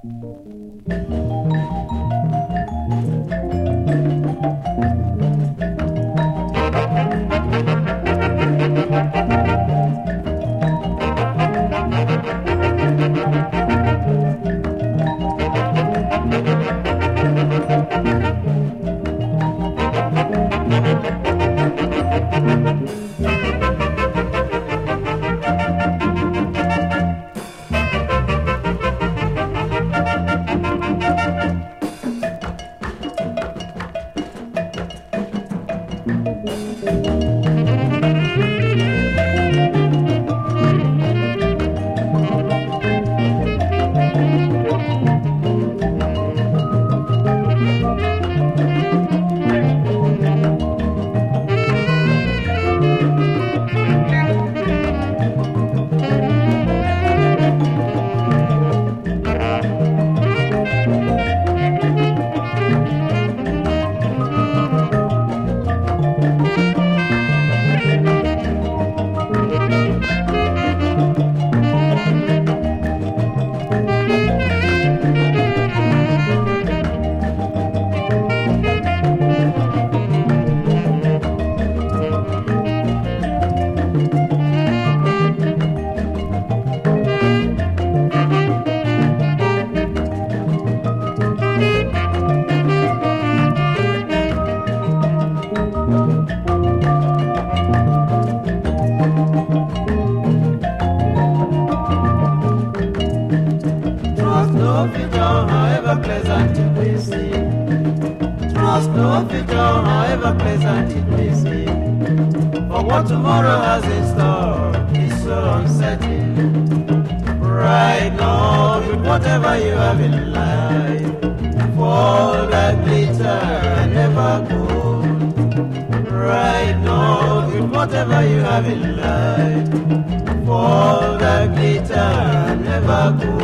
However pleasant it may seem, trust no future, however pleasant it may seem. For what tomorrow has in store is so uncertain. Right now, with whatever you have in life, fall that glitter and never gold. Right now, with whatever you have in life, fall that glitter and never gold.